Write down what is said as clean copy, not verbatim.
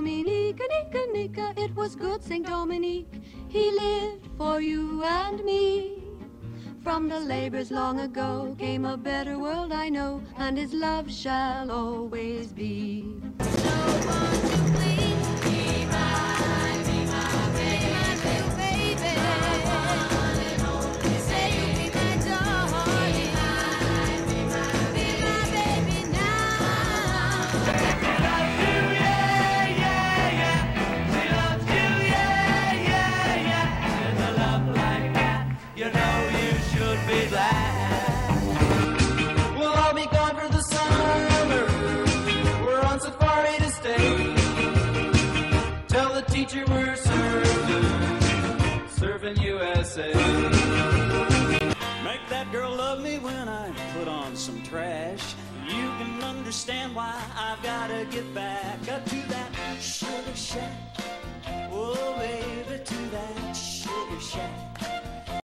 Dominique, Nika, Nika, it was good Saint Dominique. He lived for you and me. From the labors long ago came a better world I know, and his love shall always be. Teacher, we're serving USA. Make that girl love me when I put on some trash. You can understand why I've gotta get back up to that sugar shack. Oh, baby, to that sugar shack.